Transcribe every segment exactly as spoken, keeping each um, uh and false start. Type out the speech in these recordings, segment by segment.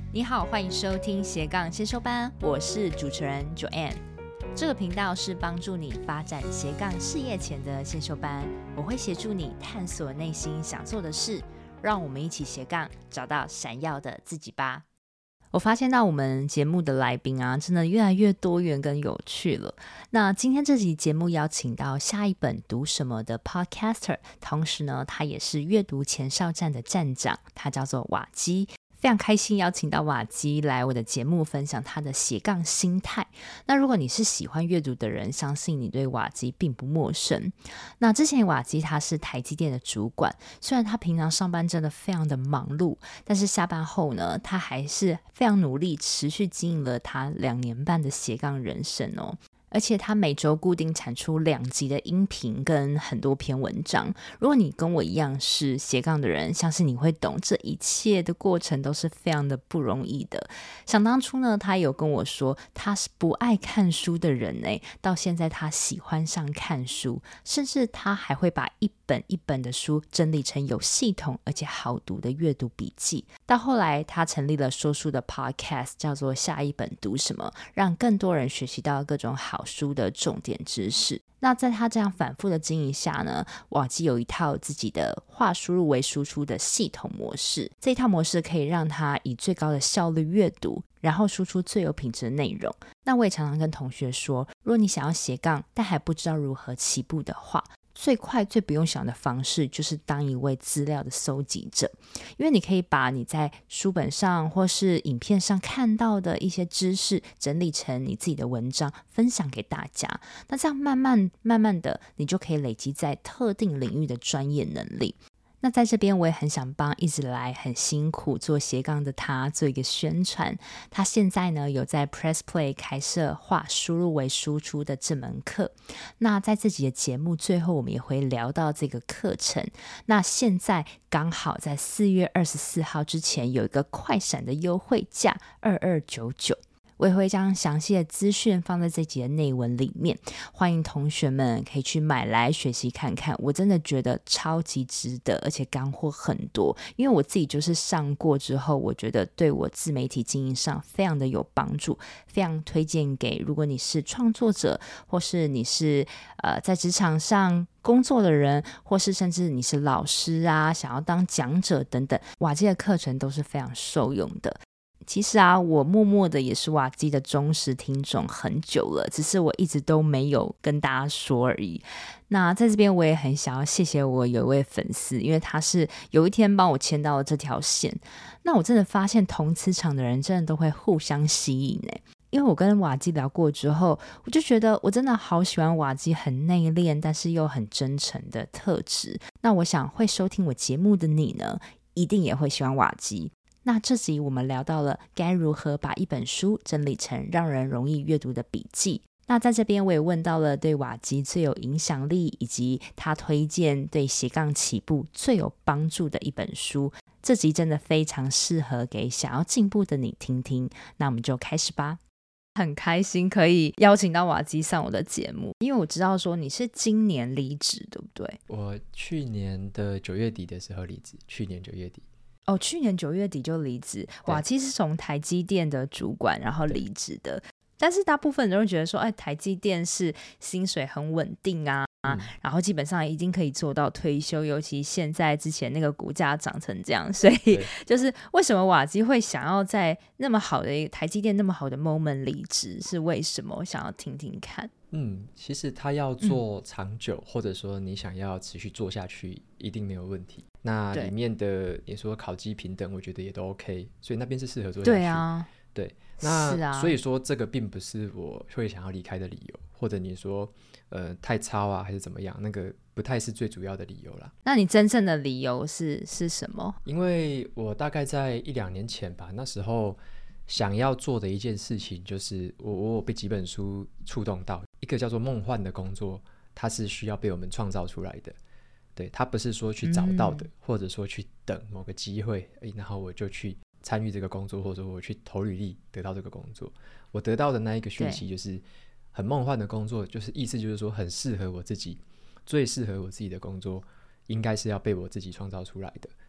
你好，欢迎收听斜杠先修班，我是主持人 Joanne。这个频道是帮助你发展斜杠事业前的先修班，我会协助你探索内心想做的事，让我们一起斜杠找到闪耀的自己吧。我发现到我们节目的来宾啊，真的越来越多元跟有趣了。那今天这集节目邀请到下一本读什么的 Podcaster， 同时呢，他也是阅读前哨站的站长，他叫做瓦基。非常开心邀请到瓦基来我的节目分享他的斜杠心态。那如果你是喜欢阅读的人，相信你对瓦基并不陌生。那之前瓦基他是台积电的主管，虽然他平常上班真的非常的忙碌，但是下班后呢，他还是非常努力持续经营了他两年半的斜杠人生哦。而且他每周固定产出两集的音频跟很多篇文章。如果你跟我一样是斜杠的人，相信你会懂这一切的过程都是非常的不容易的。想当初呢，他有跟我说他是不爱看书的人耶，到现在他喜欢上看书，甚至他还会把一本一本的书整理成有系统而且好读的阅读笔记。到后来他成立了说书的 podcast， 叫做下一本读什么，让更多人学习到各种好书的重点知识。那在他这样反复的经营下呢，瓦基有一套自己的化输入为输出的系统模式。这一套模式可以让他以最高的效率阅读，然后输出最有品质的内容。那我也常常跟同学说，如果你想要斜杠但还不知道如何起步的话，最快最不用想的方式就是当一位资料的搜集者。因为你可以把你在书本上或是影片上看到的一些知识整理成你自己的文章分享给大家，那这样慢慢慢慢的你就可以累积在特定领域的专业能力。那在这边我也很想帮一直来很辛苦做斜杠的他做一个宣传。他现在呢有在 Press Play 开设化输入为输出的这门课。那在自己的节目最后我们也会聊到这个课程。那现在刚好在四月二十四号之前有一个快闪的优惠价二二九九。我也会将详细的资讯放在这集的内文里面，欢迎同学们可以去买来学习看看。我真的觉得超级值得，而且干货很多。因为我自己就是上过之后，我觉得对我自媒体经营上非常的有帮助，非常推荐给如果你是创作者，或是你是呃在职场上工作的人，或是甚至你是老师啊，想要当讲者等等，瓦基的课程都是非常受用的。其实啊，我默默的也是瓦基的忠实听众很久了，只是我一直都没有跟大家说而已。那在这边我也很想要谢谢我有一位粉丝，因为他是有一天帮我牵到了这条线。那我真的发现同磁场的人真的都会互相吸引耶。因为我跟瓦基聊过之后，我就觉得我真的好喜欢瓦基很内敛但是又很真诚的特质。那我想会收听我节目的你呢，一定也会喜欢瓦基。那这集我们聊到了该如何把一本书整理成让人容易阅读的笔记。那在这边我也问到了对瓦基最有影响力，以及他推荐对斜杠起步最有帮助的一本书。这集真的非常适合给想要进步的你听听。那我们就开始吧。很开心可以邀请到瓦基上我的节目，因为我知道说你是今年离职对不对？ 我去年的九月底的时候离职，去年九月底。 哦，去年九月底就离职。瓦基是从台积电的主管然后离职的。但是大部分人都会觉得说，哎，台积电是薪水很稳定啊、嗯、然后基本上已经可以做到退休，尤其现在之前那个股价涨成这样，所以就是为什么瓦基会想要在那么好的台积电那么好的 moment 离职，是为什么？我想要听听看。 嗯，其实他要做长久、嗯、或者说你想要持续做下去一定没有问题。那里面的你说考绩平等我觉得也都 OK， 所以那边是适合做下去。对啊，对，那是、啊、所以说这个并不是我会想要离开的理由，或者你说呃太超啊还是怎么样，那个不太是最主要的理由啦。 那你真正的理由是是什么？ 因为我大概在一两年前吧，那时候想要做的一件事情就是我我有被几本书触动到，一个叫做梦幻的工作，它是需要被我们创造出来的。对，它不是说去找到的、嗯、或者说去等某个机会然后我就去参与这个工作，或者说我去投履历得到这个工作。我得到的那一个讯息就是很梦幻的工作，就是意思就是说很适合我自己，最适合我自己的工作应该是要被我自己创造出来的。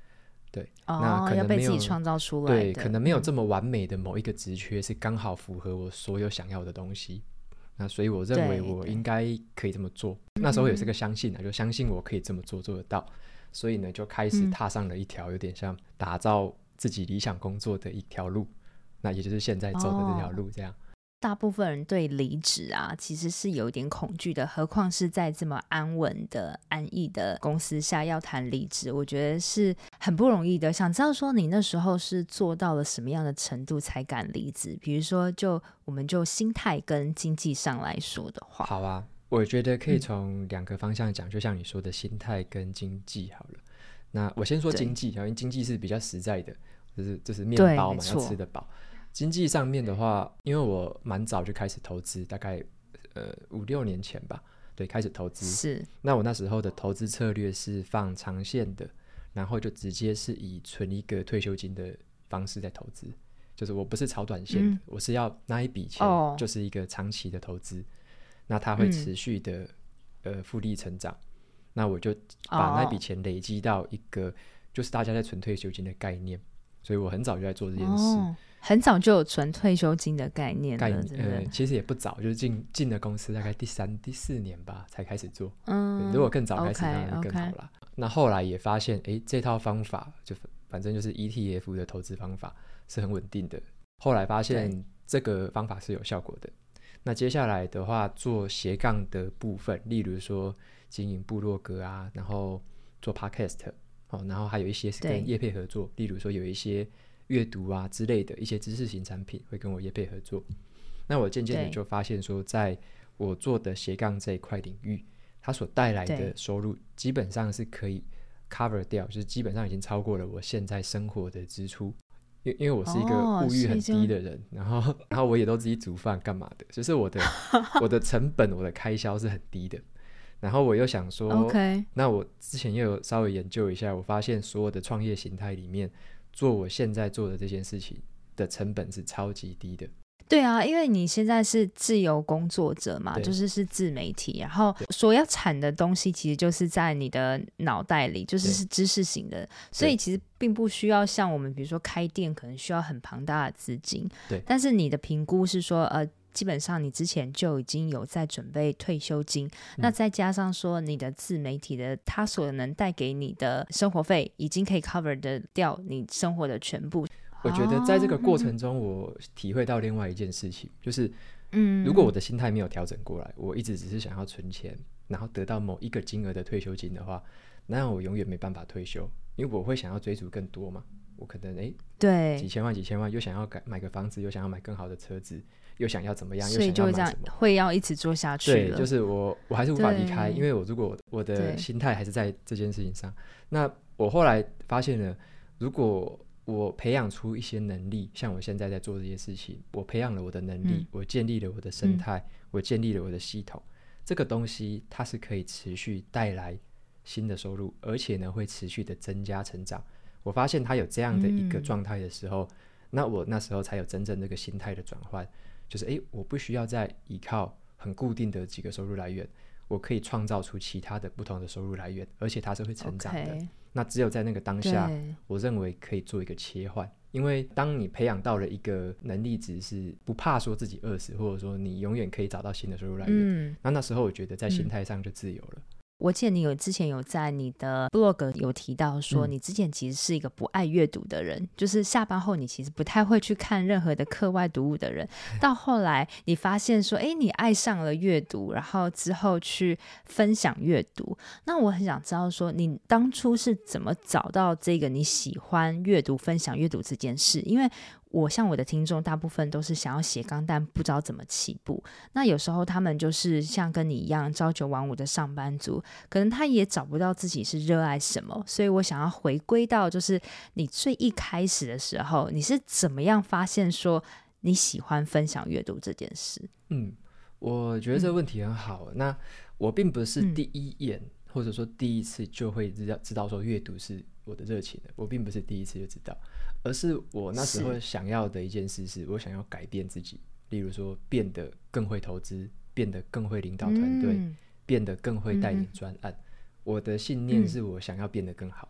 对， 哦， 那可能没有要被自己创造出来的， 对，可能没有这么完美的某一个职缺是刚好符合我所有想要的东西，那所以我认为我应该可以这么做。那时候有这个相信啊，就相信我可以这么做，做得到，所以呢就开始踏上了一条有点像打造自己理想工作的一条路，那也就是现在走的这条路这样。哦， 大部分人对离职啊其实是有点恐惧的，何况是在这么安稳的安逸的公司下要谈离职，我觉得是很不容易的。想知道说你那时候是做到了什么样的程度才敢离职？比如说就我们就心态跟经济上来说的话。 好啊，我觉得可以从两个方向讲，嗯，就像你说的心态跟经济好了。那我先说经济，因为经济是比较实在的，就是就是面包嘛，要吃得饱。经济上面的话，因为我蛮早就开始投资，大概呃五六年前吧，对，开始投资。 是， 那我那时候的投资策略是放长线的，然后就直接是以存一个退休金的方式在投资，就是我不是炒短线的，嗯，我是要那一笔钱就是一个长期的投资，哦，那它会持续的，嗯、呃复利成长，那我就把那笔钱累积到一个，哦，就是大家在存退休金的概念，所以我很早就在做这件事。哦， 很早就有存退休金的概念了，概念呃，其实也不早，就是进进了公司大概第三、第四年吧才开始做。嗯，如果更早开始当然更好啦。Okay, okay. 那后来也发现，哎，这套方法就反正就是 E T F 的投资方法是很稳定的。后来发现这个方法是有效果的。那接下来的话，做斜杠的部分，例如说经营部落格啊，然后做 podcast，哦，然后还有一些是跟业配合作，例如说有一些阅读啊之类的一些知识型产品会跟我业配合作。那我渐渐的就发现说，在我做的斜杠这一块领域，它所带来的收入基本上是可以 cover 掉，就是基本上已经超过了我现在生活的支出。因为我是一个物欲很低的人，哦，然后然后我也都自己煮饭干嘛的，就是我的我的成本我的开销是很低的。然后我又想说，okay. 那我之前又有稍微研究一下，我发现所有的创业形态里面，做我现在做的这件事情的成本是超级低的。 对啊，因为你现在是自由工作者嘛，就是是自媒体，然后所要产的东西其实就是在你的脑袋里，就是是知识型的，所以其实并不需要像我们比如说开店可能需要很庞大的资金。 对， 但是你的评估是说呃基本上你之前就已经有在准备退休金，嗯，那再加上说你的自媒体的它所能带给你的生活费已经可以 cover 得掉你生活的全部。 我觉得在这个过程中我体会到另外一件事情，就是如果我的心态没有调整过来，我一直只是想要存钱然后得到某一个金额的退休金的话，那我永远没办法退休，因为我会想要追逐更多嘛。我可能哎， 对， 几千万几千万，又想要买个房子，又想要买更好的车子，又想要怎么样， 所以就会这样会要一直做下去了。 对，就是我我还是无法离开，因为我如果我的心态还是在这件事情上，那我后来发现了，如果我培养出一些能力，像我现在在做这些事情，我培养了我的能力，嗯，我建立了我的生态，嗯，我建立了我的系统，这个东西它是可以持续带来新的收入，而且呢会持续的增加成长。我发现它有这样的一个状态的时候，嗯，那我那时候才有真正这个心态的转换，就是诶，我不需要再依靠很固定的几个收入来源，我可以创造出其他的不同的收入来源，而且它是会成长的。Okay. 那只有在那个当下，我认为可以做一个切换，因为当你培养到了一个能力值，是不怕说自己饿死，或者说你永远可以找到新的收入来源，嗯，那那时候我觉得在心态上就自由了。嗯， 我记得你有之前有在你的 blog 有提到说，你之前其实是一个不爱阅读的人，嗯，就是下班后你其实不太会去看任何的课外读物的人，到后来你发现说哎，你爱上了阅读，然后之后去分享阅读。那我很想知道说你当初是怎么找到这个你喜欢阅读分享阅读这件事，因为我像我的听众大部分都是想要斜杠但不知道怎么起步，那有时候他们就是像跟你一样朝九晚五的上班族，可能他也找不到自己是热爱什么，所以我想要回归到就是你最一开始的时候，你是怎么样发现说你喜欢分享阅读这件事？ 嗯，我觉得这个问题很好，嗯，那我并不是第一眼，嗯，或者说第一次就会知道知道说阅读是我的热情的，我并不是第一次就知道，而是我那时候想要的一件事是我想要改变自己，例如说变得更会投资，变得更会领导团队，嗯，变得更会带领专案，嗯，我的信念是我想要变得更好，嗯，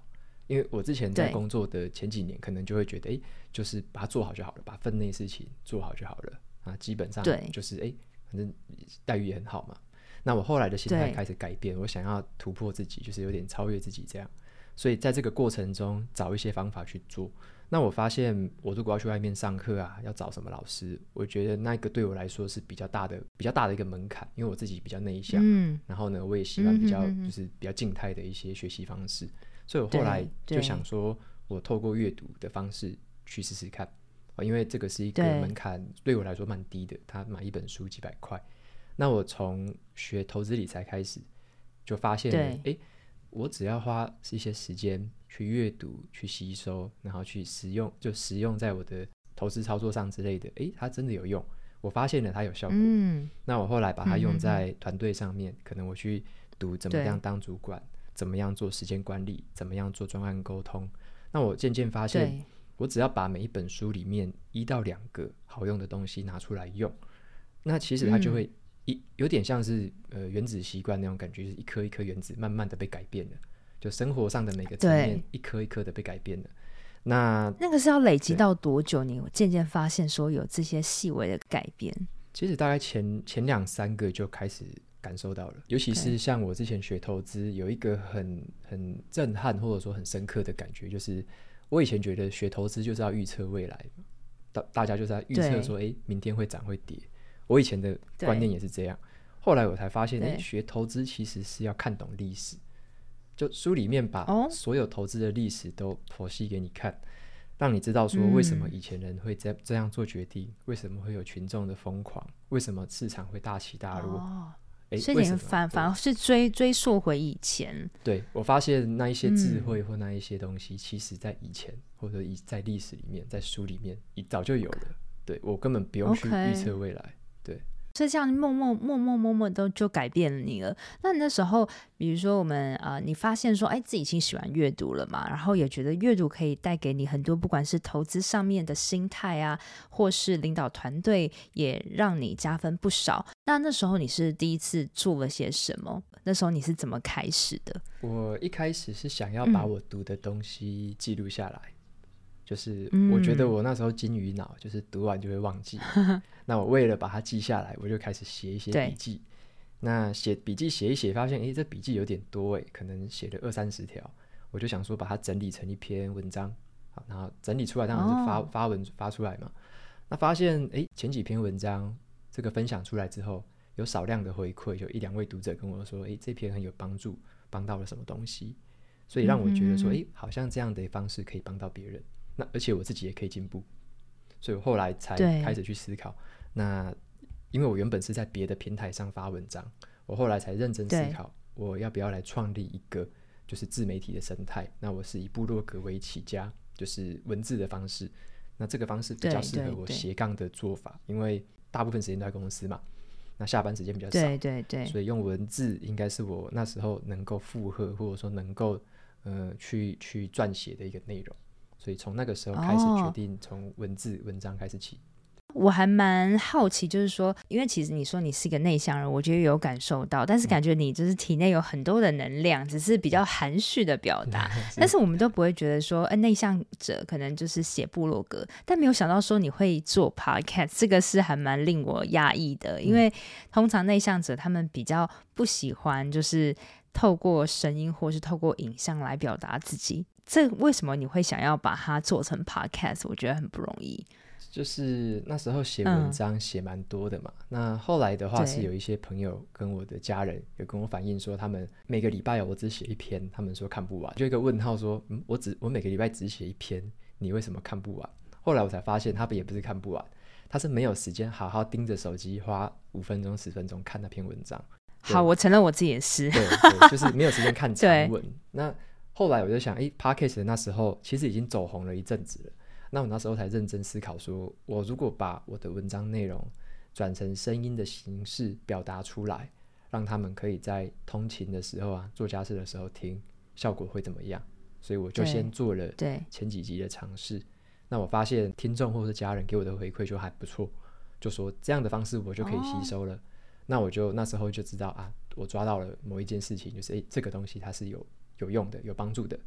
因为我之前在对工作的前几年可能就会觉得哎，就是把它做好就好了，把分内事情做好就好了啊，基本上对就是哎，反正待遇也很好嘛。那我后来的心态对开始改变，我想要突破自己，就是有点超越自己这样，所以在这个过程中找一些方法去做。那我发现我如果要去外面上课啊，要找什么老师，我觉得那个对我来说是比较大的比较大的一个门槛，因为我自己比较内向， 嗯， 然后呢我也喜欢比较嗯哼哼哼就是比较静态的一些学习方式，所以我后来就想说我透过阅读的方式去试试看，因为这个是一个门槛对我来说蛮低的，他买一本书几百块。那我从学投资理财开始就发现了，诶，我只要花一些时间去阅读去吸收，然后去实用，就实用在我的投资操作上之类的，诶，它真的有用，我发现了它有效果。嗯，那我后来把它用在团队上面，嗯哼哼，可能我去读怎么样当主管，怎么样做时间管理，怎么样做专案沟通。那我渐渐发现，我只要把每一本书里面一到两个好用的东西拿出来用，那其实它就会一有点像是呃原子习惯那种感觉，就是一颗一颗原子慢慢的被改变了，就生活上的每个层面一颗一颗的被改变了。那那个是要累积到多久你渐渐发现说有这些细微的改变？ 其实大概前前两三个就开始感受到了，尤其是像我之前学投资有一个很很震撼或者说很深刻的感觉，就是我以前觉得学投资就是要预测未来，大大家就是要预测说哎，明天会涨会跌，我以前的观念也是这样，后来我才发现哎，学投资其实是要看懂历史，就书里面把所有投资的历史都剖析给你看，让你知道说为什么以前人会这这样做决定、嗯、为什么会有群众的疯狂，为什么市场会大起大落、哦、 所以你反反而是追追溯回以前。 对，我发现那一些智慧或那一些东西、嗯、其实在以前或者在历史里面在书里面早就有了，对，我根本不用去预测未来、okay. 对， 所以这样默默默默默默都就改变了你了。那你那时候比如说我们呃，你发现说哎，自己已经喜欢阅读了嘛，然后也觉得阅读可以带给你很多不管是投资上面的心态啊，或是领导团队也让你加分不少。那那时候你是第一次做了些什么？那时候你是怎么开始的？ 我一开始是想要把我读的东西记录下来、嗯，就是我觉得我那时候金鱼脑，就是读完就会忘记那我为了把它记下来，我就开始写一些笔记。那写笔记写一写发现哎，这笔记有点多哎，可能写了二三十条，我就想说把它整理成一篇文章，好，然后整理出来当然是发、哦、发文发出来嘛。那发现哎，前几篇文章这个分享出来之后，有少量的回馈，有一两位读者跟我说哎，这篇很有帮助，帮到了什么东西，所以让我觉得说哎、嗯，好像这样的方式可以帮到别人，那而且我自己也可以进步，所以我后来才开始去思考。那因为我原本是在别的平台上发文章，我后来才认真思考我要不要来创立一个就是自媒体的生态。那我是以部落格为起家，就是文字的方式，那这个方式比较适合我斜杠的做法，因为大部分时间都在公司嘛，那下班时间比较少， 对对对， 所以用文字应该是我那时候能够负荷或者说能够呃去去撰写的一个内容，所以从那个时候开始决定从文字、哦、文章开始起。 我还蛮好奇，就是说因为其实你说你是一个内向人，我觉得有感受到，但是感觉你就是体内有很多的能量，只是比较含蓄的表达是，但是我们都不会觉得说、呃、内向者可能就是写部落格，但没有想到说你会做 podcast， 这个是还蛮令我讶异的，因为通常内向者他们比较不喜欢就是透过声音或是透过影像来表达自己，这为什么你会想要把它做成 podcast？ 我觉得很不容易。 就是那时候写文章写蛮多的嘛、嗯、那后来的话是有一些朋友跟我的家人有跟我反映说他们每个礼拜我只写一篇，他们说看不完，就一个问号说、嗯、我只我每个礼拜只写一篇，你为什么看不完？后来我才发现他们也不是看不完，他是没有时间好好盯着手机花五分钟十分钟看那篇文章。 好，我承认我自己也是， 对对，就是没有时间看长文那后来我就想诶 Podcast 的那时候其实已经走红了一阵子了，那我那时候才认真思考说，我如果把我的文章内容转成声音的形式表达出来，让他们可以在通勤的时候啊，做家事的时候听，效果会怎么样？所以我就先做了前几集的尝试。那我发现听众或是家人给我的回馈就还不错，就说这样的方式我就可以吸收了。哦、那我就那时候就知道啊，我抓到了某一件事情，就是诶，这个东西它是有有用的、有帮助的。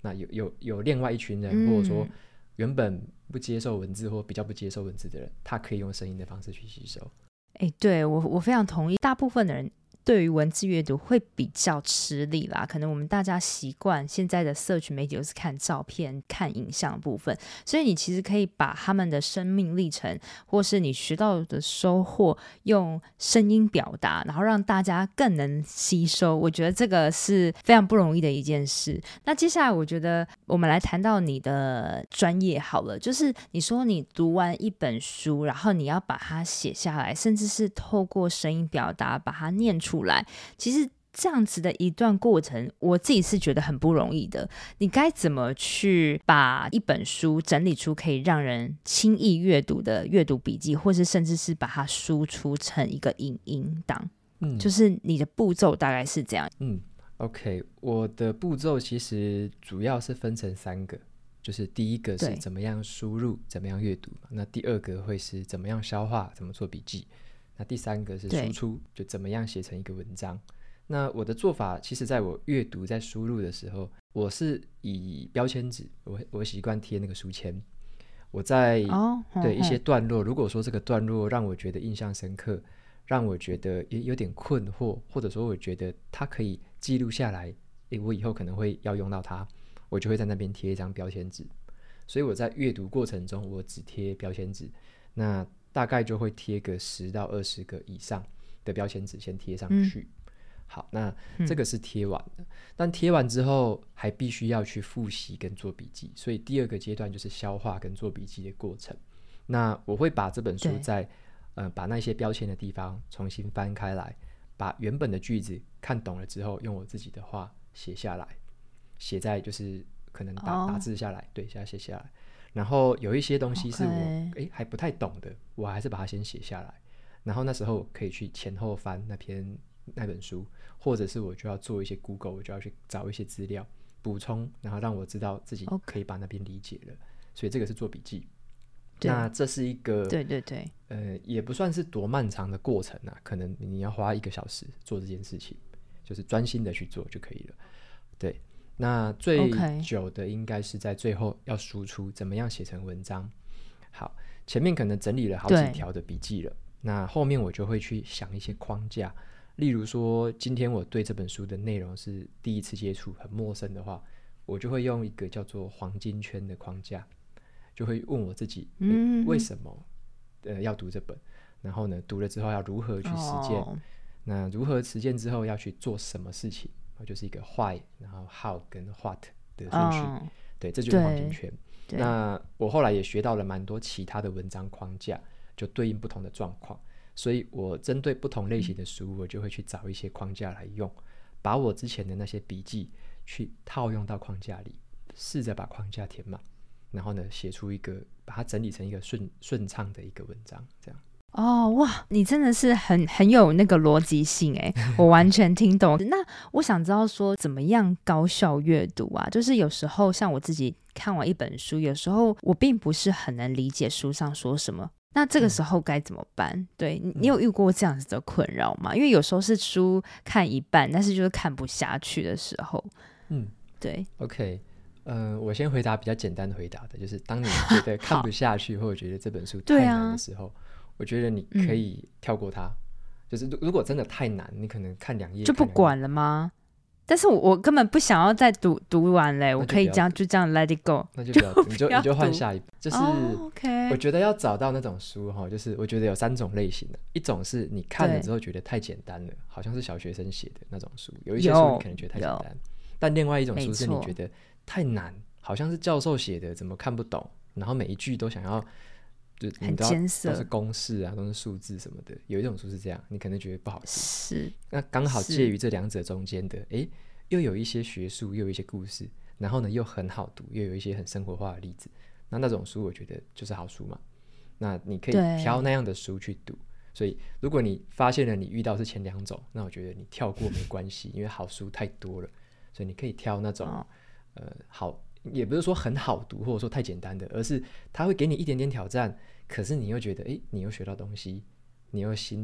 那有有有另外一群人、嗯、或者说原本不接受文字或比较不接受文字的人，他可以用声音的方式去吸收。 哎，对，我我非常同意，大部分的人对于文字阅读会比较吃力啦，可能我们大家习惯现在的社群媒体都是看照片看影像的部分，所以你其实可以把他们的生命历程或是你学到的收获用声音表达，然后让大家更能吸收，我觉得这个是非常不容易的一件事。那接下来我觉得我们来谈到你的专业好了，就是你说你读完一本书，然后你要把它写下来，甚至是透过声音表达把它念出出来，其实这样子的一段过程我自己是觉得很不容易的。你该怎么去把一本书整理出可以让人轻易阅读的阅读笔记，或是甚至是把它输出成一个影音档、嗯、就是你的步骤大概是这样。 嗯 OK， 我的步骤其实主要是分成三个，就是第一个是怎么样输入怎么样阅读，那第二个会是怎么样消化怎么做笔记，那第三个是输出，就怎么样写成一个文章。那我的做法其实在我阅读在输入的时候，我是以标签纸，我我习惯贴那个书签，我在、哦、对、哦、一些段落，如果说这个段落让我觉得印象深刻，让我觉得也有点困惑，或者说我觉得它可以记录下来，我以后可能会要用到它，我就会在那边贴一张标签纸。所以我在阅读过程中我只贴标签纸，那大概就会贴个十到二十个以上的标签纸先贴上去、嗯、好，那这个是贴完的、嗯、但贴完之后还必须要去复习跟做笔记，所以第二个阶段就是消化跟做笔记的过程。那我会把这本书在、呃、把那些标签的地方重新翻开来，把原本的句子看懂了之后用我自己的话写下来，写在就是可能 打,、oh. 打字下来，对，现在写下来。然后有一些东西是我、okay. 还不太懂的，我还是把它先写下来，然后那时候可以去前后翻那篇那本书，或者是我就要做一些 Google， 我就要去找一些资料补充，然后让我知道自己可以把那边理解了、okay. 所以这个是做笔记。那这是一个对对对呃，也不算是多漫长的过程啊，可能你要花一个小时做这件事情，就是专心的去做就可以了。对，那最久的应该是在最后要输出怎么样写成文章。好，前面可能整理了好几条的笔记了，那后面我就会去想一些框架，例如说今天我对这本书的内容是第一次接触很陌生的话，我就会用一个叫做黄金圈的框架，就会问我自己、嗯、为什么、呃、要读这本，然后呢读了之后要如何去实践、哦、那如何实践之后要去做什么事情，就是一个 why 然后 how 跟 what 的顺序、哦、对，这就是黄金圈。那我后来也学到了蛮多其他的文章框架，就对应不同的状况，所以我针对不同类型的书、嗯、我就会去找一些框架来用，把我之前的那些笔记去套用到框架里，试着把框架填满，然后呢写出一个把它整理成一个顺顺畅的一个文章，这样。 哦，哇，你真的是很很有那个逻辑性耶，我完全听懂。那我想知道说怎么样高效阅读啊，就是有时候像我自己看完一本书，有时候我并不是很能理解书上说什么，那这个时候该怎么办、嗯、对，你有遇过这样子的困扰吗？因为有时候是书看一半但是就是看不下去的时候。嗯，对 OK，呃，我先回答比较简单的回答的，就是当你觉得看不下去或者觉得这本书太难的时候、啊、我觉得你可以跳过它、嗯、就是如果真的太难，你可能看两页就不管了吗？但是 我, 我根本不想要再 读, 读完嘞，我可以这样就这样 let it go， 那就不要读，你就你就换下一本。就是、oh, okay. 我觉得要找到那种书就是我觉得有三种类型的，一种是你看了之后觉得太简单了，好像是小学生写的那种书，有一些书你可能觉得太简单，但另外一种书是你觉得太难，好像是教授写的怎么看不懂，然后每一句都想要就你知道很艰涩， 都是公式啊，都是数字什么的，有一种书是这样，你可能觉得不好读， 是那刚好介于这两者中间的，诶，又有一些学术，又有一些故事，然后呢又很好读，又有一些很生活化的例子，那那种书我觉得就是好书嘛，那你可以挑那样的书去读。所以如果你发现了你遇到是前两种，那我觉得你跳过没关系，因为好书太多了，所以你可以挑那种、哦、呃好，也不是说很好读或者说太简单的，而是它会给你一点点挑战，可是你又觉得诶你又学到东西，你又新的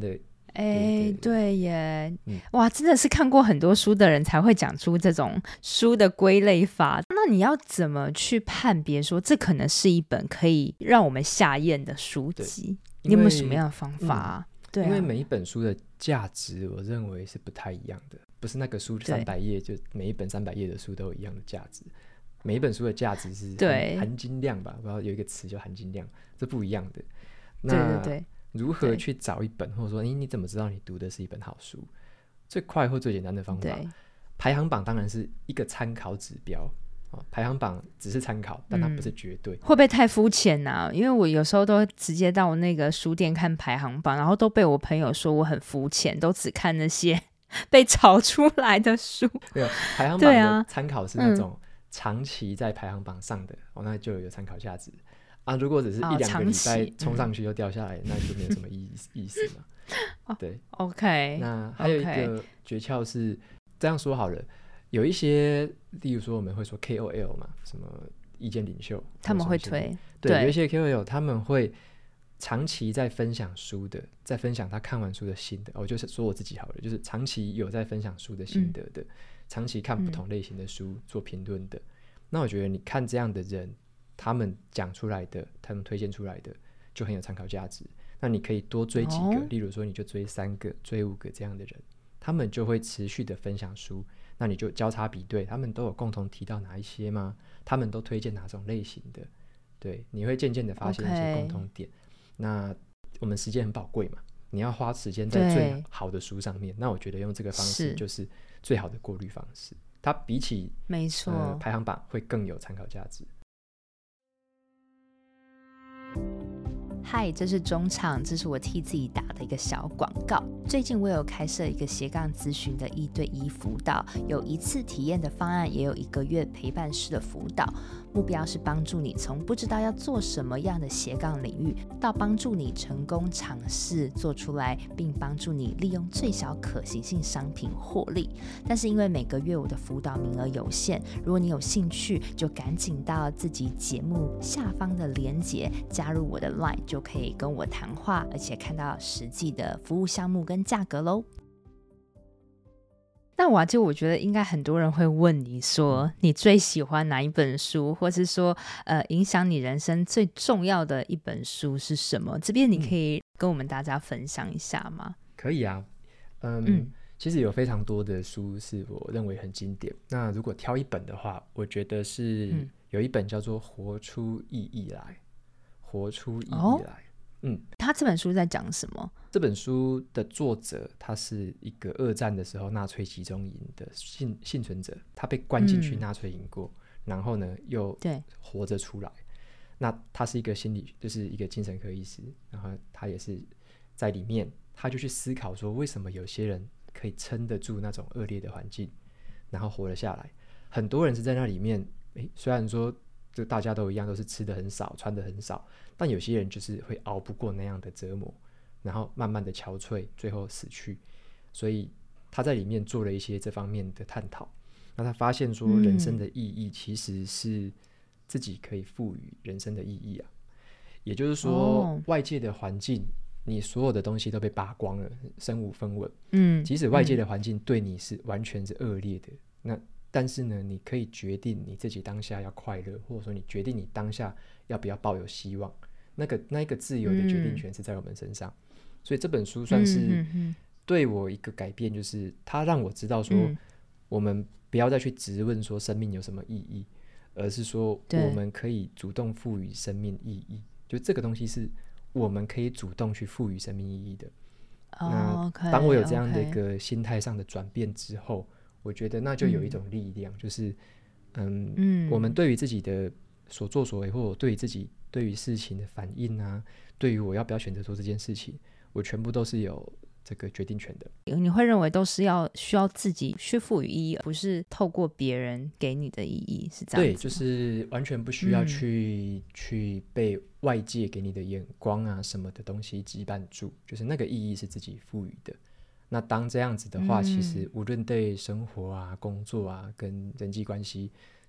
哎、欸，对耶、 嗯， 哇，真的是看过很多书的人才会讲出这种书的归类法。那你要怎么去判别说这可能是一本可以让我们下咽的书籍？你有没有什么样的方法啊？嗯、对啊， 因为每一本书的价值，我认为是不太一样的，不是那个书三百页就每一本三百页的书都有一样的价值。每一本书的价值是含含金量吧，不知道有一个词叫含金量，这不一样的。那对对对，如何去找一本，或者说你怎么知道你读的是一本好书？最快或最简单的方法，排行榜当然是一个参考指标。排行榜只是参考，但它不是绝对。 嗯、会不会太肤浅啊？因为我有时候都直接到那个书店看排行榜，然后都被我朋友说我很肤浅，都只看那些被炒出来的书。 没有，排行榜的参考是那种长期在排行榜上的，嗯哦、那就有参考价值啊。如果只是一两个礼拜冲上去又掉下来，哦嗯、那就没有什么意意思嘛。对 ，OK。 那还有一个诀窍是这样说好了。有一些，例如说我们会说 K O L 嘛，什么意见领袖， 他们会推， 对，对有一些 K O L 他们会长期在分享书的，在分享他看完书的心得。我、哦、就是说我自己好了，就是长期有在分享书的心得的，嗯、长期看不同类型的书、嗯、做评论的。那我觉得你看这样的人，他们讲出来的，他们推荐出来的，就很有参考价值。那你可以多追几个，哦、例如说你就追三个、追五个这样的人，他们就会持续的分享书。那你就交叉比对，他们都有共同提到哪一些吗？他们都推荐哪种类型的？对，你会渐渐的发现一些共同点。Okay. 那我们时间很宝贵嘛，你要花时间在最好的书上面。那我觉得用这个方式就是最好的过滤方式。它比起没错、 呃、排行榜会更有参考价值。 嗨，这是中场，这是我替自己打的一个小广告。最近我有开设一个斜杠咨询的一对一辅导，有一次体验的方案，也有一个月陪伴式的辅导。目标是帮助你从不知道要做什么样的斜杠领域，到帮助你成功尝试做出来，并帮助你利用最小可行性商品获利。但是因为每个月我的辅导名额有限，如果你有兴趣，就赶紧到自己节目下方的连结加入我的 Line， 就可以跟我谈话，而且看到实际的服务项目跟价格咯。那我就我觉得应该很多人会问你说你最喜欢哪一本书，或是说呃影响你人生最重要的一本书是什么？这边你可以跟我们大家分享一下吗？ 可以啊， 嗯, 嗯其实有非常多的书是我认为很经典。那如果挑一本的话，我觉得是有一本叫做《活出意义来》。活出意义来、哦嗯，他这本书在讲什么？ 这本书的作者他是一个二战的时候纳粹集中营的 幸, 幸存者，他被关进去纳粹营过、嗯、然后呢又活着出来。那他是一个心理就是一个精神科医师，然后他也是在里面，他就去思考说为什么有些人可以撑得住那种恶劣的环境然后活了下来。很多人是在那里面诶虽然说就大家都一样，都是吃得很少穿得很少，但有些人就是会熬不过那样的折磨，然后慢慢的憔悴，最后死去。所以他在里面做了一些这方面的探讨。那他发现说人生的意义其实是自己可以赋予人生的意义啊。也就是说、哦、外界的环境你所有的东西都被扒光了，身无分文。嗯，即使外界的环境对你是完全是恶劣的、嗯、那但是呢你可以决定你自己当下要快乐，或者说你决定你当下要不要抱有希望，那个那一个自由的决定权是在我们身上、嗯、所以这本书算是对我一个改变，就是它让我知道说、嗯、我们不要再去质问说生命有什么意义，而是说我们可以主动赋予生命意义，就这个东西是我们可以主动去赋予生命意义的、oh, 那 okay, 当我有这样的一个心态上的转变之后、okay. 我觉得那就有一种力量、嗯、就是 嗯, 嗯我们对于自己的所作所为，或者对于自己对于事情的反应啊，对于我要不要选择做这件事情，我全部都是有这个决定权的。 你会认为都是要需要自己去赋予意义，不是透过别人给你的意义，是这样子吗？ 对，就是完全不需要去、嗯、去被外界给你的眼光啊什么的东西羁绊住，就是那个意义是自己赋予的。那当这样子的话、嗯、其实无论对生活啊工作啊跟人际关系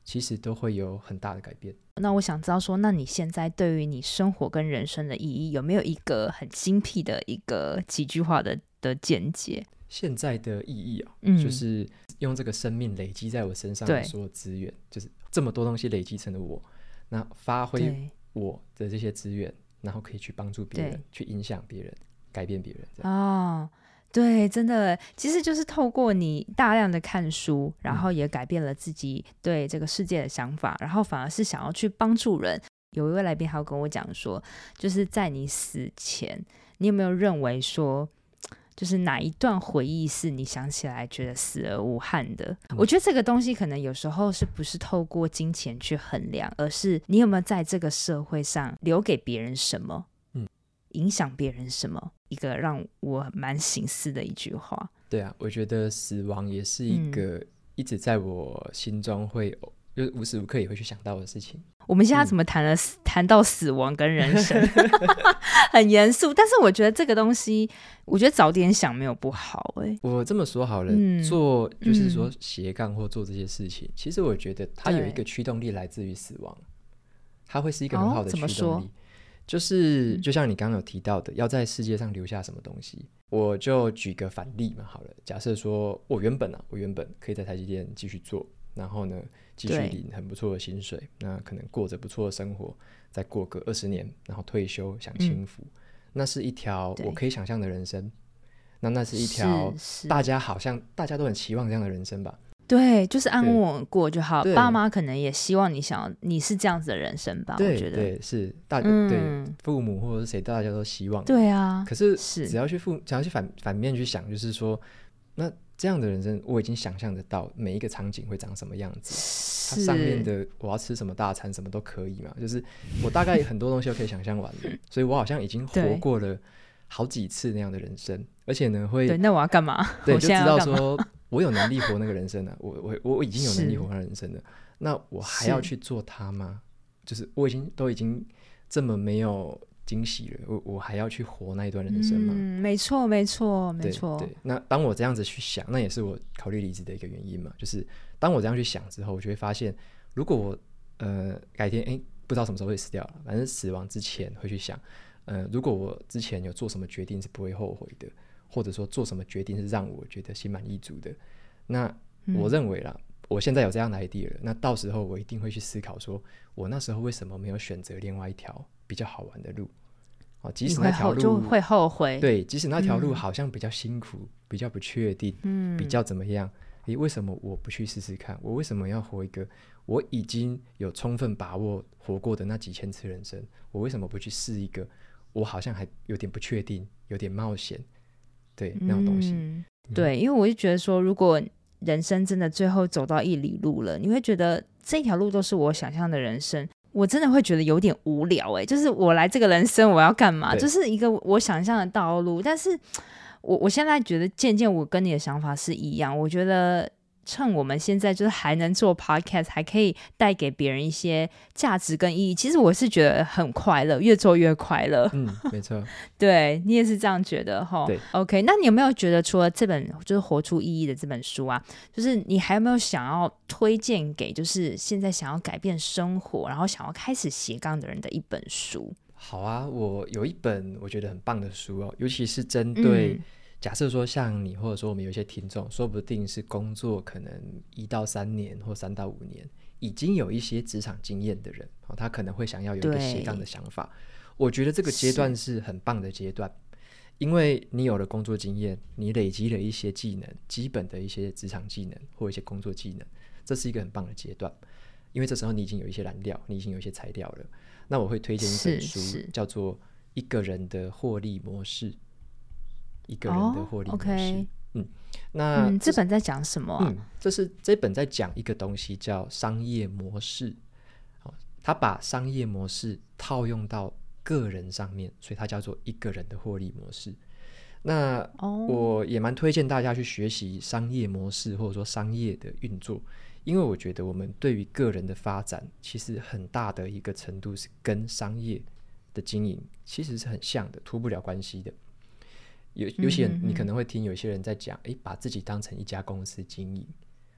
其实都会有很大的改变。 那我想知道说，那你现在对于你生活跟人生的意义，有没有一个很精辟的一个几句话的的见解？ 现在的意义啊、 嗯， 就是用这个生命累积在我身上的所有资源，就是这么多东西累积成了我，那发挥我的这些资源，然后可以去帮助别人，去影响别人，改变别人。 哦，对，真的，其实就是透过你大量的看书，然后也改变了自己对这个世界的想法，嗯、然后反而是想要去帮助人。有一位来宾还有跟我讲说，就是在你死前，你有没有认为说，就是哪一段回忆是你想起来觉得死而无憾的、嗯、我觉得这个东西可能有时候是不是透过金钱去衡量，而是你有没有在这个社会上留给别人什么，嗯，影响别人什么，一个让我蛮省思的一句话。 对啊，我觉得死亡也是一个一直在我心中会、嗯、就是无时无刻也会去想到的事情。 我们现在怎么谈了、嗯、谈到死亡跟人生很严肃，但是我觉得这个东西我觉得早点想没有不好、欸、 我这么说好了、嗯、做就是说斜杠或做这些事情、嗯、其实我觉得它有一个驱动力来自于死亡，它会是一个很好的驱动力、哦、就是就像你刚刚有提到的、嗯、要在世界上留下什么东西。我就举个反例嘛好了，假设说我原本啊我原本可以在台积电继续做，然后呢继续领很不错的薪水，那可能过着不错的生活，再过个二十年然后退休享清福、嗯、那是一条我可以想象的人生，那那是一条大家好像大家都很期望这样的人生吧。 对，就是安稳过就好，爸妈可能也希望你想你是这样子的人生吧。 对， 我觉得对，是大、嗯、对父母或者是谁大家都希望。 对啊， 可是只要去父只要去 反, 反面去想，就是说那这样的人生我已经想象得到每一个场景会长什么样子，它上面的我要吃什么大餐什么都可以嘛，就是我大概很多东西都可以想象完了所以我好像已经活过了好几次那样的人生，而且呢会对那我要干嘛？ 对， 我就知道说我有能力活那个人生了、啊、我, 我, 我已经有能力活那个人生了，那我还要去做它吗？就是我已经都已经这么没有惊喜了， 我, 我还要去活那一段人生吗？ 嗯，没错没错没错。 对，那当我这样子去想，那也是我考虑离职的一个原因嘛，就是当我这样去想之后，我就会发现如果我呃改天哎不知道什么时候会死掉了，反正死亡之前会去想呃如果我之前有做什么决定是不会后悔的，或者说做什么决定是让我觉得心满意足的，那我认为啦、嗯、我现在有这样的 idea 了，那到时候我一定会去思考说我那时候为什么没有选择另外一条比较好玩的路、哦、即使那条路就会后悔， 对，即使那条路好像比较辛苦、嗯、比较不确定、嗯、比较怎么样，诶，为什么我不去试试看？我为什么要活一个我已经有充分把握活过的那几千次人生？我为什么不去试一个我好像还有点不确定有点冒险对那种东西、嗯、 对，因为我就觉得说如果人生真的最后走到一里路了，你会觉得这条路都是我想象的人生，我真的会觉得有点无聊哎、欸，就是我来这个人生我要干嘛？就是一个我想象的道路，但是我我现在觉得渐渐我跟你的想法是一样，我觉得趁我们现在就是还能做 podcast， 还可以带给别人一些价值跟意义，其实我是觉得很快乐，越做越快乐。 嗯，没错。 对，你也是这样觉得齁？ 对。 OK， 那你有没有觉得除了这本就是活出意义的这本书啊，就是你还有没有想要推荐给就是现在想要改变生活然后想要开始斜杠的人的一本书？ 好啊，我有一本我觉得很棒的书哦，尤其是针对、嗯假设说像你或者说我们有一些听众说不定是工作可能一到三年或三到五年已经有一些职场经验的人、哦、他可能会想要有一个斜杠的想法，我觉得这个阶段是很棒的阶段，因为你有了工作经验，你累积了一些技能，基本的一些职场技能或一些工作技能，这是一个很棒的阶段，因为这时候你已经有一些燃料，你已经有一些材料了。那我会推荐一本书叫做《一个人的获利模式》，一个人的获利模式、哦 okay 嗯那嗯、这本在讲什么、啊嗯、这是这本在讲一个东西叫商业模式、哦、他把商业模式套用到个人上面，所以它叫做一个人的获利模式。那、哦、我也蛮推荐大家去学习商业模式或者说商业的运作，因为我觉得我们对于个人的发展其实很大的一个程度是跟商业的经营其实是很像的，脱不了关系的。有有些人你可能会听有些人在讲，诶，把自己当成一家公司经营，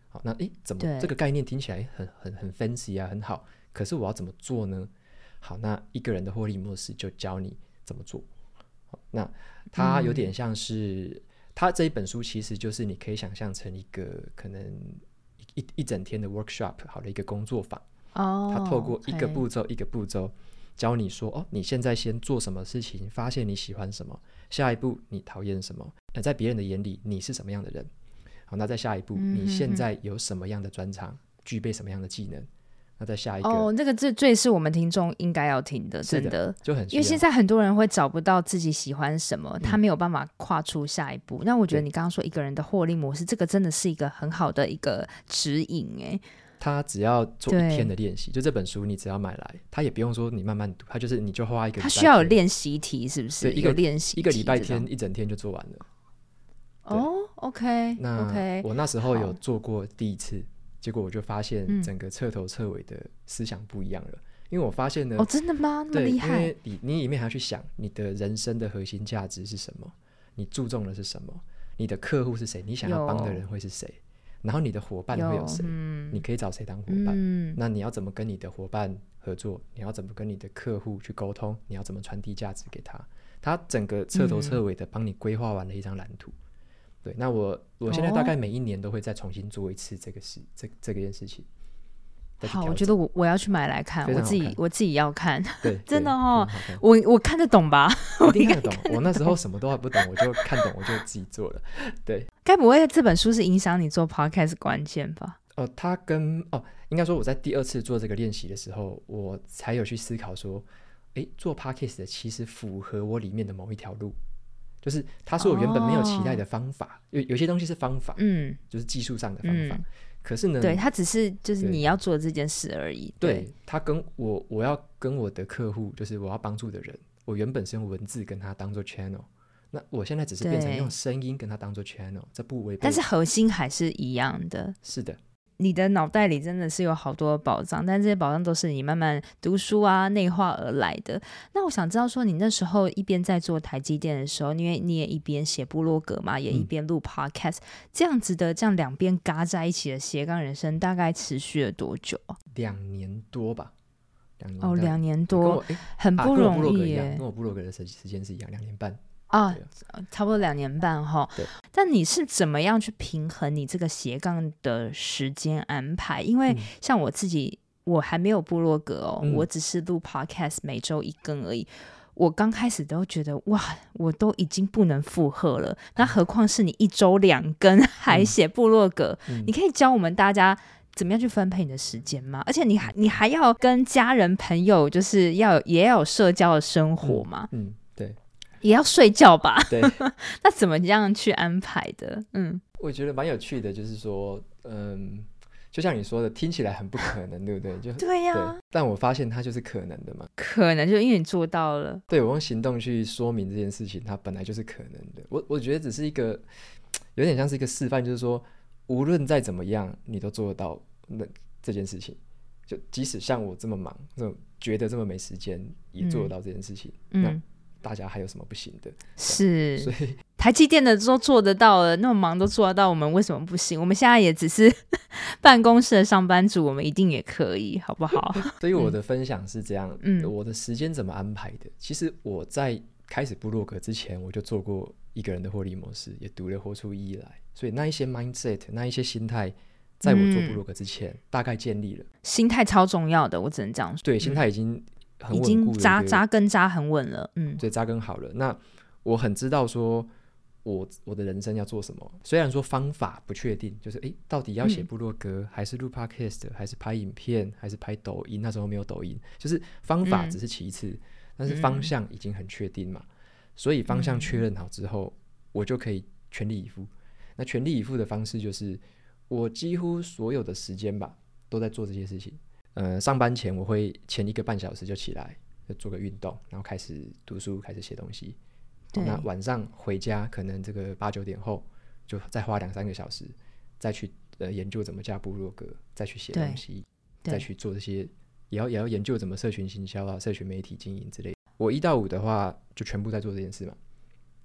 好，那诶怎么这个概念听起来很很很 fancy 啊，很好，可是我要怎么做呢？好，那一个人的获利模式就教你怎么做。好，那它有点像是、嗯、它这一本书其实就是你可以想象成一个可能 一, 一整天的 workshop 好的一个工作坊。哦，它透过一个步骤、okay. 一个步骤教你说，哦，你现在先做什么事情，发现你喜欢什么，下一步你讨厌什么，呃，在别人的眼里你是什么样的人。好，那在下一步、嗯、你现在有什么样的专长，具备什么样的技能，那在下一个哦，那个最最是我们听众应该要听的，真的就很需要， 因为现在很多人会找不到自己喜欢什么、嗯、他没有办法跨出下一步。那我觉得你刚刚说一个人的获利模式，这个真的是一个很好的一个指引耶。 他只要做一天的练习，就这本书你只要买来，他也不用说你慢慢读，他就是你就花一个礼拜天，他需要有练习题是不是？ 对，一个练习题， 一个礼拜天一整天就做完了。 哦 OK 那 OK， 我那时候有做过第一次，结果我就发现整个彻头彻尾的思想不一样了、嗯、因为我发现呢， 哦真的吗？那么厉害？ 对，因为 你, 你里面还要去想你的人生的核心价值是什么，你注重的是什么，你的客户是谁，你想要帮的人会是谁，然后你的伙伴会有谁、嗯、你可以找谁当伙伴、嗯、那你要怎么跟你的伙伴合作，你要怎么跟你的客户去沟通，你要怎么传递价值给他，他整个彻头彻尾的帮你规划完了一张蓝图、嗯、对，那我我现在大概每一年都会再重新做一次这个事、哦、这, 这件事情。 好，我觉得 我, 我要去买来看， 看我自己我自己要看。 对， 真的哦，我我看得懂吧？ 我一定看得懂。我那时候什么都还不懂，我就看懂，我就自己做了。对， 该不会这本书是影响你做 podcast 关键吧？ 哦，他跟哦，应该说我在第二次做这个练习的时候，我才有去思考说，哎，做 podcast 的其实符合我里面的某一条路。就是他说我原本没有期待的方法、哦、有, 有些东西是方法，嗯，就是技术上的方法、嗯、可是呢， 对，他只是就是你要做这件事而已。 对, 对，他跟我我要跟我的客户，就是我要帮助的人，我原本是用文字跟他当做 channel， 那我现在只是变成用声音跟他当做 channel， 这不违背， 但是核心还是一样的。 是的， 你的脑袋里真的是有好多宝藏，但这些宝藏都是你慢慢读书啊内化而来的。那我想知道说，你那时候一边在做台积电的时候，因为你也一边写部落格嘛，也一边录 podcast、嗯、这样子的，这样两边嘎在一起的斜杠人生大概持续了多久啊？ 两年多吧。两年哦，两年多，很不容易耶、 啊、跟我部落格的时间是一样，两年半啊，差不多两年半哈。但你是怎么样去平衡你这个斜杠的时间安排？因为像我自己，我还没有部落格哦、嗯，我只是录 podcast， 每周一更而已。我刚开始都觉得哇，我都已经不能负荷了，那何况是你一周两更还写部落格、嗯嗯？你可以教我们大家怎么样去分配你的时间吗？而且你还你还要跟家人朋友，就是要也要有社交的生活嘛？ 嗯，嗯对。 也要睡觉吧？ 对， 那怎么样去安排的？嗯， 我觉得蛮有趣的，就是说，嗯，就像你说的，听起来很不可能，对不对？就对呀、啊。 但我发现它就是可能的嘛。 可能就因为你做到了。 对，我用行动去说明这件事情，它本来就是可能的。我我觉得只是一个有点像是一个示范，就是说，无论再怎么样，你都做得到那这件事情。就即使像我这么忙，这种觉得这么没时间，也做得到这件事情。嗯。那大家还有什么不行的？ 是， 所以台积电的都做得到了，那么忙都做得到，我们为什么不行？我们现在也只是办公室的上班族，我们一定也可以，好不好？ 所以我的分享是这样，嗯，我的时间怎么安排的？其实我在开始部落格之前，我就做过一个人的获利模式，也读了《活出意义来》，所以那一些 mindset， 那一些心态，在我做部落格之前、嗯、大概建立了。 心态超重要的，我只能这样说。 对，心态已经。很已经扎扎根扎很稳了，嗯， 对，扎根好了。那我很知道说我我的人生要做什么，虽然说方法不确定，就是哎，到底要写部落格、嗯、还是录 podcast 还是拍影片还是拍抖音，那时候没有抖音，就是方法只是其次、嗯、但是方向已经很确定嘛、嗯、所以方向确认好之后、嗯、我就可以全力以赴。那全力以赴的方式就是我几乎所有的时间吧都在做这些事情。呃，上班前我会前一个半小时就起来，就做个运动，然后开始读书，开始写东西。那晚上回家，可能这个八九点后，就再花两三个小时，再去呃研究怎么架部落格，再去写东西，再去做这些，也要也要研究怎么社群行销啊、社群媒体经营之类的。我一到五的话，就全部在做这件事嘛。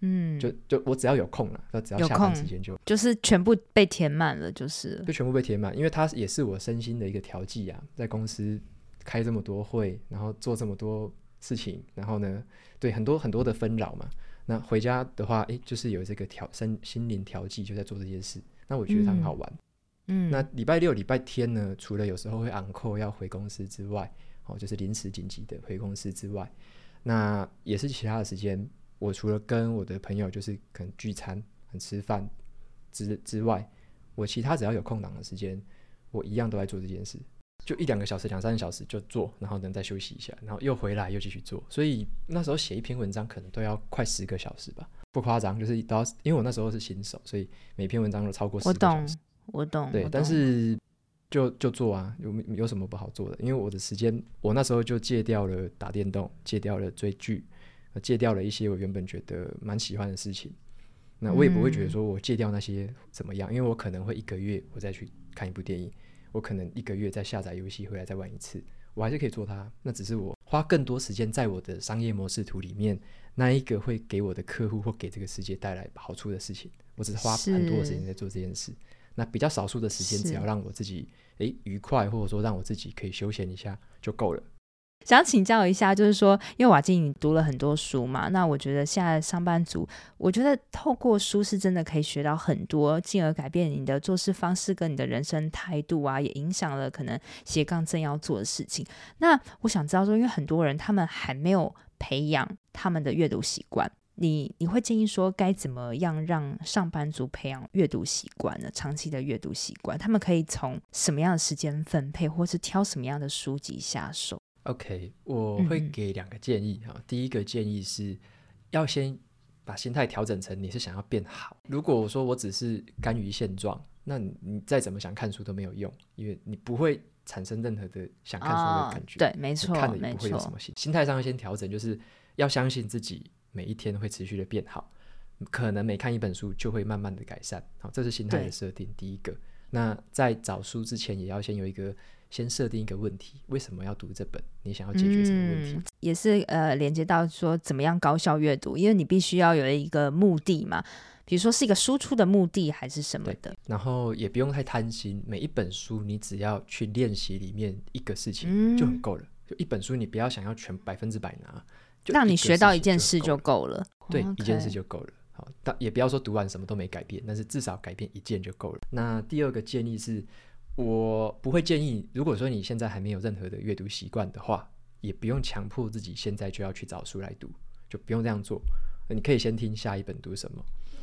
嗯，就就我只要有空了，只要下班时间就就是全部被填满了，就是就全部被填满，因为它也是我身心的一个调剂啊，在公司开这么多会，然后做这么多事情，然后呢，对很多很多的纷扰嘛。那回家的话，哎，就是有这个调身心灵调剂，就在做这件事。那我觉得它很好玩。嗯，那礼拜六、礼拜天呢，除了有时候会 on call 要回公司之外，哦，就是临时紧急的回公司之外，那也是其他的时间，我除了跟我的朋友就是可能聚餐、吃饭 之, 之外，我其他只要有空档的时间，我一样都在做这件事。就一两个小时两三个小时就做，然后能再休息一下，然后又回来又继续做，所以那时候写一篇文章可能都要快十个小时吧，不夸张，就是都要，因为我那时候是新手，所以每篇文章都超过十个小时。 我懂我懂对，但是就就做啊， 有, 有什么不好做的？因为我的时间，我那时候就戒掉了打电动，戒掉了追剧，戒掉了一些我原本觉得蛮喜欢的事情。那我也不会觉得说我戒掉那些怎么样，因为我可能会一个月我再去看一部电影，我可能一个月再下载游戏回来再玩一次，我还是可以做它。那只是我花更多时间在我的商业模式图里面，那一个会给我的客户或给这个世界带来好处的事情，我只是花很多的时间在做这件事。那比较少数的时间，只要让我自己诶愉快，或者说让我自己可以休闲一下就够了。 想请教一下，就是说因为瓦基你读了很多书嘛，那我觉得现在上班族，我觉得透过书是真的可以学到很多，进而改变你的做事方式跟你的人生态度啊，也影响了可能斜杠正要做的事情。那我想知道说，因为很多人他们还没有培养他们的阅读习惯，你你会建议说该怎么样让上班族培养阅读习惯呢？长期的阅读习惯，他们可以从什么样的时间分配，或是挑什么样的书籍下手 ？OK， 我会给两个建议、嗯、第一个建议是要先把心态调整成你是想要变好。如果我说我只是甘于现状，那你再怎么想看书都没有用，因为你不会产生任何的想看书的感觉、 哦、对，没错， 看了也不会有什么心心态上要先调整，就是要相信自己每一天会持续的变好，可能每看一本书就会慢慢的改善。好，这是心态的设定，第一个。那在找书之前也要先有一个先设定一个问题，为什么要读这本，你想要解决什么问题、嗯、 也是呃连接到说怎么样高效阅读，因为你必须要有一个目的嘛，比如说是一个输出的目的还是什么的。 然后也不用太贪心，每一本书你只要去练习里面一个事情就很够了、嗯、就一本书你不要想要全百分之百拿，就让你学到一件事就够了。 对、 okay. 一件事就够了。好，但也不要说读完什么都没改变，但是至少改变一件就够了。那第二个建议是，我不会建议，如果说你现在还没有任何的阅读习惯的话，也不用强迫自己现在就要去找书来读，就不用这样做。你可以先听下一本读什么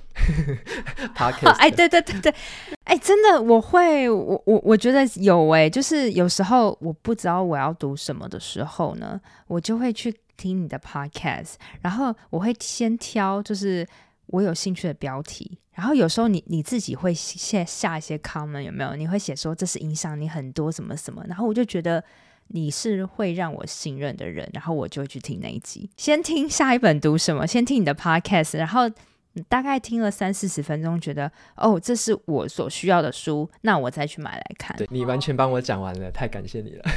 哎，对对对对，哎，真的我会，我我我觉得有哎、欸，就是有时候我不知道我要读什么的时候呢，我就会去听你的 podcast， 然后我会先挑就是我有兴趣的标题，然后有时候你你自己会下下一些 comment 有没有？你会写说这是影响你很多什么什么，然后我就觉得你是会让我信任的人，然后我就会去听那一集，先听下一本读什么，先听你的 podcast， 然后大概听了三四十分钟，觉得哦这是我所需要的书，那我再去买来看。 对，你完全帮我讲完了，太感谢你了。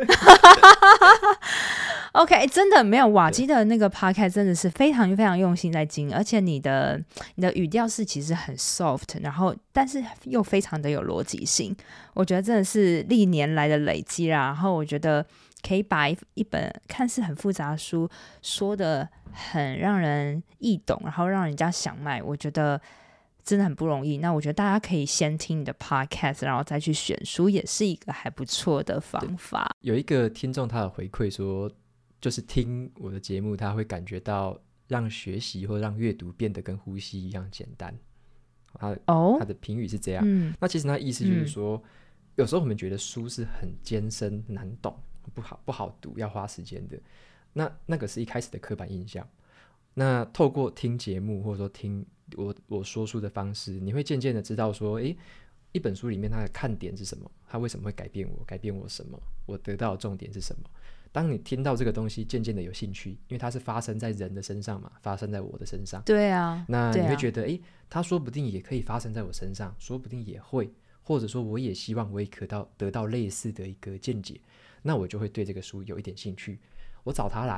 OK， 真的没有，瓦基的那个 podcast 真的是非常非常用心在经营，而且你的你的语调是其实很 soft， 然后但是又非常的有逻辑性，我觉得真的是历年来的累积啦。然后我觉得可以把一一本看似很复杂的书说的很让人易懂，然后让人家想买，我觉得真的很不容易。那我觉得大家可以先听你的 podcast， 然后再去选书，也是一个还不错的方法。 有一个听众他有回馈说，就是听我的节目他会感觉到让学习或让阅读变得跟呼吸一样简单。他的、oh? 他的评语是这样、嗯、那其实他的意思就是说、嗯、有时候我们觉得书是很艰深难懂不好不好读要花时间的，那那个是一开始的刻板印象。那透过听节目或者说听我我说书的方式，你会渐渐的知道说，诶，一本书里面它的看点是什么，它为什么会改变我，改变我什么，我得到的重点是什么。当你听到这个东西渐渐的有兴趣，因为它是发生在人的身上嘛，发生在我的身上。 对啊， 那你会觉得诶，它说不定也可以发生在我身上，说不定也会，或者说我也希望我也可到得到类似的一个见解，那我就会对这个书有一点兴趣。我找他来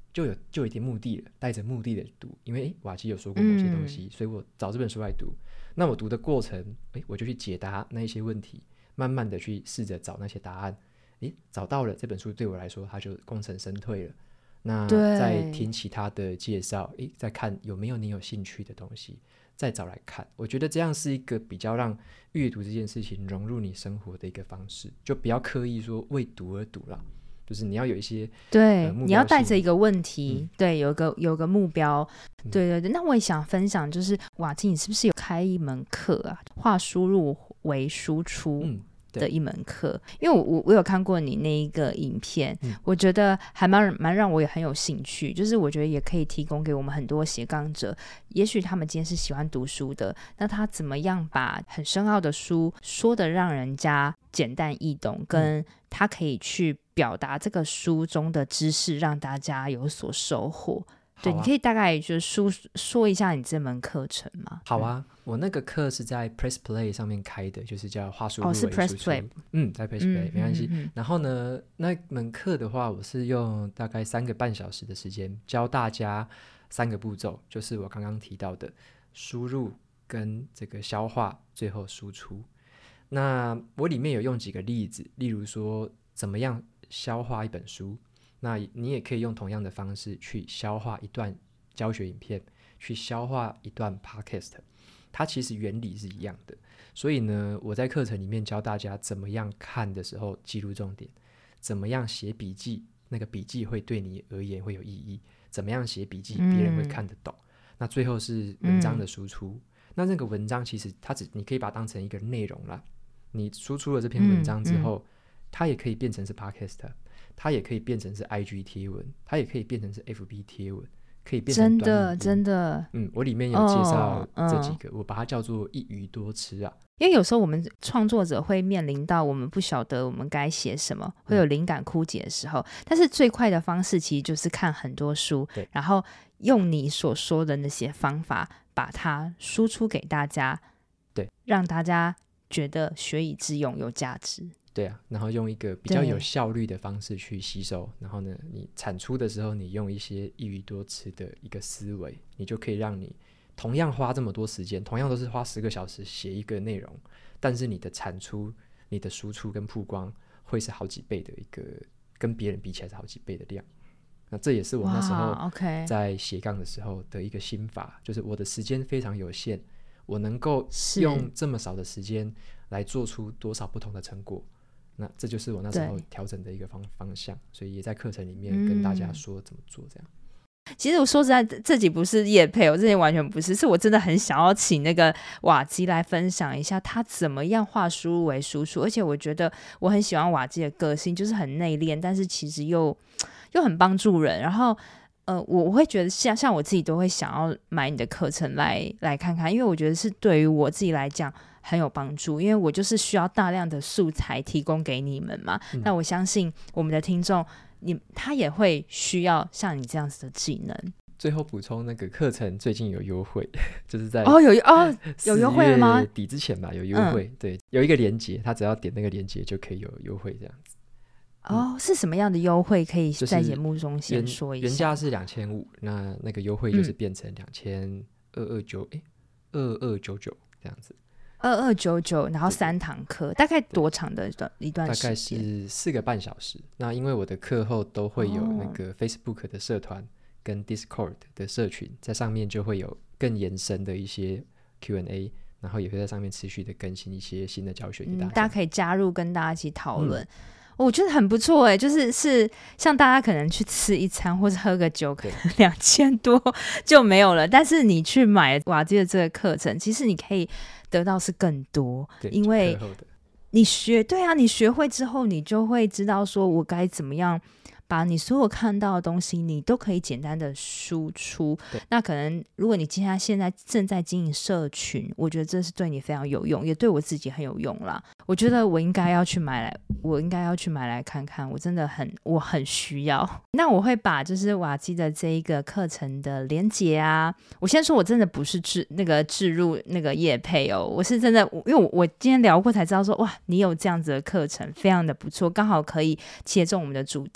就有就有一点目的了，带着目的的读，因为瓦基有说过某些东西、嗯、所以我找这本书来读。那我读的过程，诶我就去解答那一些问题，慢慢的去试着找那些答案。诶找到了，这本书对我来说它就功成身退了。那再听其他的介绍，诶再看有没有你有兴趣的东西，再找来看。我觉得这样是一个比较让阅读这件事情融入你生活的一个方式，就不要刻意说为读而读啦，就是你要有一些对、 呃、 你要带着一个问题、嗯、对，有个有个目标、 嗯、 对对对。那我也想分享，就是瓦基你是不是有开一门课啊，化输入为输出的一门课、嗯、因为 我, 我有看过你那一个影片、嗯、我觉得还蛮蛮让我也很有兴趣，就是我觉得也可以提供给我们很多斜杠者，也许他们今天是喜欢读书的，那他怎么样把很深奥的书说的让人家简单易懂，跟他可以去表达这个书中的知识让大家有所收获。对、啊、你可以大概就是说说一下你这门课程吗？ 好啊、嗯、我那个课是在 Press Play 上面开的，就是叫话输入为输出。哦，是 Press Play。 嗯，在 Press Play、嗯、没关系、嗯嗯、然后呢那门课的话，我是用大概三个半小时的时间教大家三个步骤，就是我刚刚提到的输入跟这个消化，最后输出。那我里面有用几个例子，例如说怎么样消化一本书，那你也可以用同样的方式去消化一段教学影片，去消化一段 podcast， 它其实原理是一样的。所以呢，我在课程里面教大家怎么样看的时候记录重点，怎么样写笔记，那个笔记会对你而言会有意义，怎么样写笔记别人会看得懂、嗯、那最后是文章的输出、嗯、那这个文章其实它只你可以把它当成一个内容啦，你输出了这篇文章之后、嗯嗯、它也可以变成是 podcast， 它也可以变成是 I G 贴文，它也可以变成是 F B 贴文，可以变成短影音。真的真的，嗯，我里面有介绍这几个、哦嗯、我把它叫做一鱼多吃啊。 因为有时候我们创作者会面临到我们不晓得我们该写什么，会有灵感枯竭的时候、嗯、但是最快的方式其实就是看很多书，然后用你所说的那些方法把它输出给大家，对，让大家觉得学以致用，有价值。 对啊，然后用一个比较有效率的方式去吸收，然后呢你产出的时候你用一些一鱼多吃的一个思维，你就可以让你同样花这么多时间，同样都是花十个小时写一个内容，但是你的产出，你的输出跟曝光会是好几倍的一个，跟别人比起来是好几倍的量。那这也是我那时候在斜杠的时候的一个心法，就是我的时间非常有限，我能够用这么少的时间来做出多少不同的成果，那这就是我那时候调整的一个 方, 方向，所以也在课程里面跟大家说怎么做这样、嗯其实我说实在，这集不是业配，我这集完全不是，是我真的很想要请那个瓦基来分享一下他怎么样化输入为输出。而且我觉得我很喜欢瓦基的个性，就是很内敛，但是其实又又很帮助人。然后呃，我我会觉得像像我自己都会想要买你的课程来来看看，因为我觉得是对于我自己来讲很有帮助，因为我就是需要大量的素材提供给你们嘛、嗯、那我相信我们的听众你他也会需要像你这样子的技能。 最后补充，那个课程最近有优惠，就是在哦有哦有优惠了吗？ 四月底之前吧，有优惠、嗯、对，有一个连结，他只要点那个连结就可以有优惠这样子。 哦、嗯、是什么样的优惠？可以在节目中先说一下。 原, 原价是两千五，那那个优惠就是变成两千二二九，哎，二二九九这样子。 二二九九，然后三堂课，大概多长的一段时间？ 大概是四个半小时。那因为我的课后都会有那个 Facebook 的社团跟 Discord 的社群，在上面就会有更延伸的一些 Q and A， 然后也会在上面持续的更新一些新的教学给大家、嗯、 大家可以加入跟大家一起讨论、嗯我觉得很不错哎，就是是像大家可能去吃一餐或者喝个酒，可能两千多就没有了，但是你去买瓦基的这个课程，其实你可以得到是更多，因为你学对啊，你学会之后，你就会知道说我该怎么样把你所有看到的东西你都可以简单的输出。那可能如果你今天现在正在经营社群，我觉得这是对你非常有用，也对我自己很有用啦。我觉得我应该要去买来我应该要去买来看看，我真的很我很需要。那我会把就是瓦基的这一个课程的连结啊，我先说我真的不是置那个置入那个业配哦，我是真的因为 我, 我今天聊过才知道说哇你有这样子的课程非常的不错，刚好可以切中我们的主题。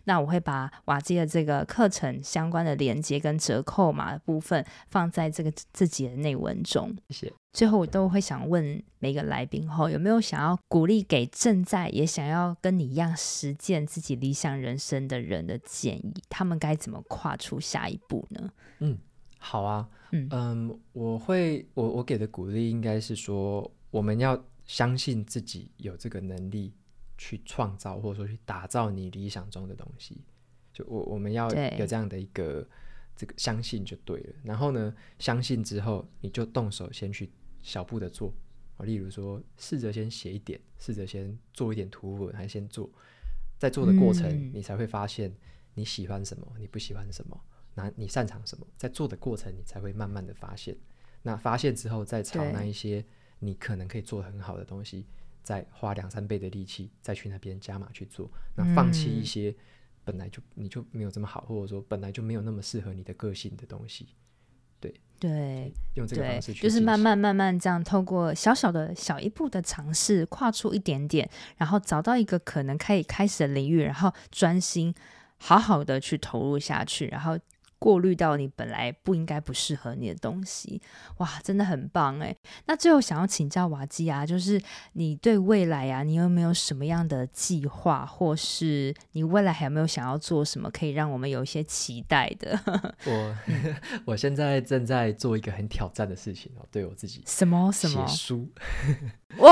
那我会把瓦基的这个课程相关的连结跟折扣码的部分放在这个自己的内文中。 谢谢。 最后我都会想问每个来宾后，有没有想要鼓励给正在也想要跟你一样实践自己理想人生的人的建议，他们该怎么跨出下一步呢？ 嗯，好啊。嗯, 嗯我会我我给的鼓励应该是说，我们要相信自己有这个能力去创造或者说去打造你理想中的东西，就我我们要有这样的一个这个相信就对了。然后呢，相信之后你就动手先去小步的做，例如说试着先写一点，试着先做一点图文，还先做，在做的过程、嗯、你才会发现你喜欢什么，你不喜欢什么，那你擅长什么，在做的过程你才会慢慢的发现，那发现之后再朝那一些你可能可以做得很好的东西，再花两三倍的力气再去那边加码去做，那放弃一些本来就你就没有这么好，或者说本来就没有那么适合你的个性的东西。对对， 用这个方式去就是慢慢慢慢这样透过小小的小一步的尝试，跨出一点点，然后找到一个可能可以开始的领域，然后专心好好的去投入下去，然后过滤到你本来不应该不适合你的东西。哇，真的很棒耶。那最后想要请教瓦基啊，就是你对未来啊，你有没有什么样的计划，或是你未来还有没有想要做什么可以让我们有一些期待的？ 我我现在正在做一个很挑战的事情、哦、对我自己。 什么什么？ 写书。 哇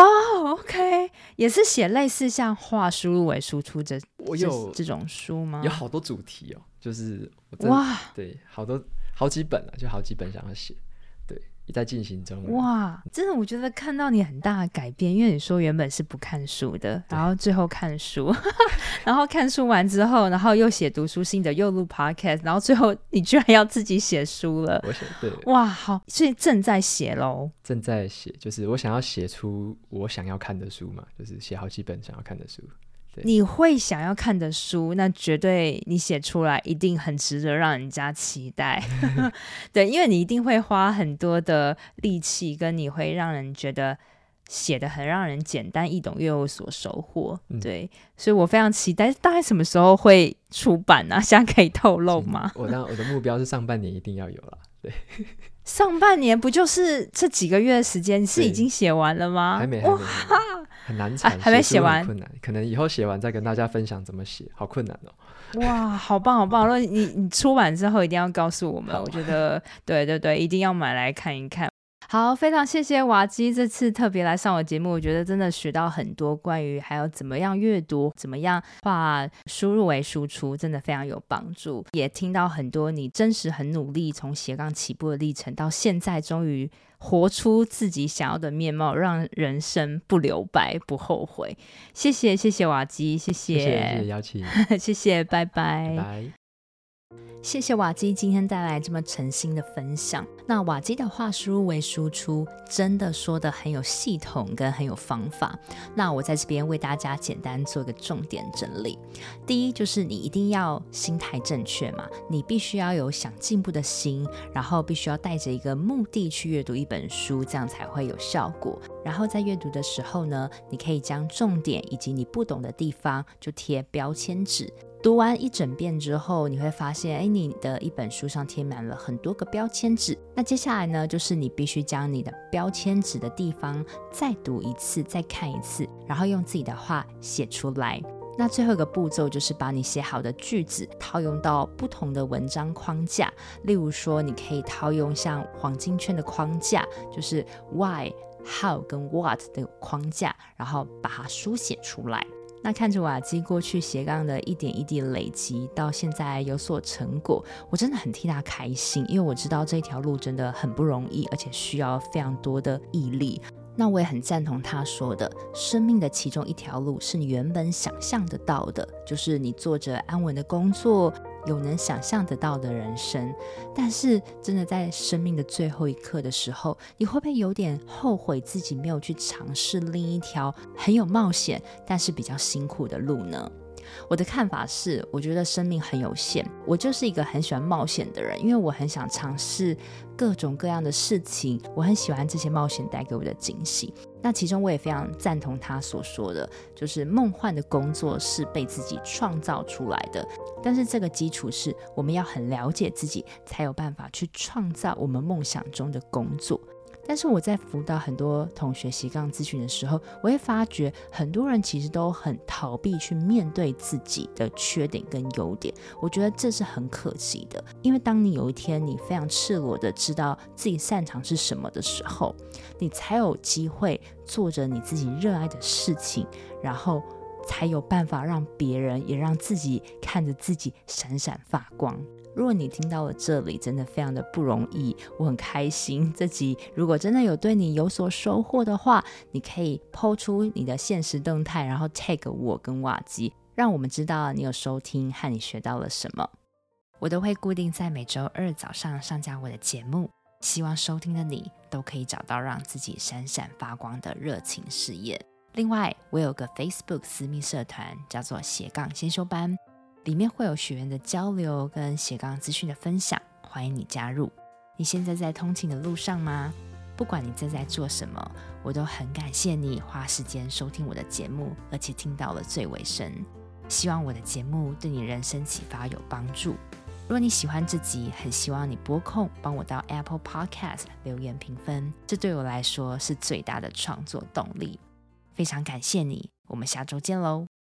OK， 也是写类似像画输入为输出这我有这, 这种书吗？ 有好多主题哦，就是我真的哇，对，好多好几本啊，就好几本想要写，对，也在进行中。 哇，真的，我觉得看到你很大的改变，因为你说原本是不看书的，然后最后看书，然后看书完之后，然后又写读书心得，又录 podcast， 然后最后你居然要自己写书了。 我写，对， 哇，好，所以正在写咯。 正在写，就是我想要写出我想要看的书嘛，就是写好几本想要看的书。 你会想要看的书，那绝对你写出来一定很值得让人家期待。对，因为你一定会花很多的力气，跟你会让人觉得写得很让人简单易懂，又有所收获、嗯、对，所以我非常期待大概什么时候会出版啊？现在可以透露吗？ 我当我的目标是上半年一定要有啦。对， 上半年不就是这几个月的时间？你是已经写完了吗？ 还没还没，很难产、啊、 还没写完， 很困难，可能以后写完再跟大家分享怎么写，好困难哦。 哇，好棒好棒！如果你你出版之后一定要告诉我们，我觉得对对对，一定要买来看一看。好，非常谢谢瓦基这次特别来上我节目，我觉得真的学到很多关于还有怎么样阅读，怎么样化输入为输出，真的非常有帮助。也听到很多你真实很努力从斜杠起步的历程，到现在终于活出自己想要的面貌，让人生不留白不后悔。谢谢谢谢瓦基，谢谢谢谢谢谢邀请谢谢，拜拜拜拜。 谢谢瓦基今天带来这么诚心的分享。那瓦基的话输入为输出真的说的很有系统跟很有方法，那我在这边为大家简单做一个重点整理。第一就是你一定要心态正确嘛，你必须要有想进步的心，然后必须要带着一个目的去阅读一本书，这样才会有效果。然后在阅读的时候呢，你可以将重点以及你不懂的地方就贴标签纸，读完一整遍之后，你会发现，哎，你的一本书上贴满了很多个标签纸。那接下来呢，就是你必须将你的标签纸的地方再读一次，再看一次，然后用自己的话写出来。那最后一个步骤就是把你写好的句子套用到不同的文章框架，例如说，你可以套用像黄金圈的框架，就是 why、how 跟 what 的框架，然后把它书写出来。那看着瓦基过去斜杠的一点一滴累积，到现在有所成果，我真的很替他开心，因为我知道这条路真的很不容易，而且需要非常多的毅力。那我也很赞同他说的，生命的其中一条路是你原本想象得到的，就是你做着安稳的工作，有能想象得到的人生。但是真的在生命的最后一刻的时候，你会不会有点后悔自己没有去尝试另一条很有冒险但是比较辛苦的路呢？ 我的看法是，我觉得生命很有限，我就是一个很喜欢冒险的人，因为我很想尝试各种各样的事情，我很喜欢这些冒险带给我的惊喜。那其中我也非常赞同他所说的，就是梦幻的工作是被自己创造出来的，但是这个基础是我们要很了解自己，才有办法去创造我们梦想中的工作。但是我在辅导很多同学斜杠咨询的时候，我会发觉很多人其实都很逃避去面对自己的缺点跟优点，我觉得这是很可惜的。因为当你有一天你非常赤裸的知道自己擅长是什么的时候，你才有机会做着你自己热爱的事情，然后才有办法让别人也让自己看着自己闪闪发光。如果你听到了这里，真的非常的不容易，我很开心。这集如果真的有对你有所收获的话，你可以 po 出你的限时动态，然后 tag 我跟瓦基，让我们知道你有收听和你学到了什么。我都会固定在每周二早上上架我的节目，希望收听的你都可以找到让自己闪闪发光的热情事业。另外，我有个 Facebook 私密社团，叫做斜杠先修班，里面会有学员的交流跟斜杠资讯的分享，欢迎你加入。你现在在通勤的路上吗？不管你正在做什么，我都很感谢你花时间收听我的节目，而且听到了最尾声。希望我的节目对你人生启发有帮助。如果你喜欢这集，很希望你拨空帮我到 Apple Podcast 留言评分，这对我来说是最大的创作动力。非常感谢你，我们下周见喽。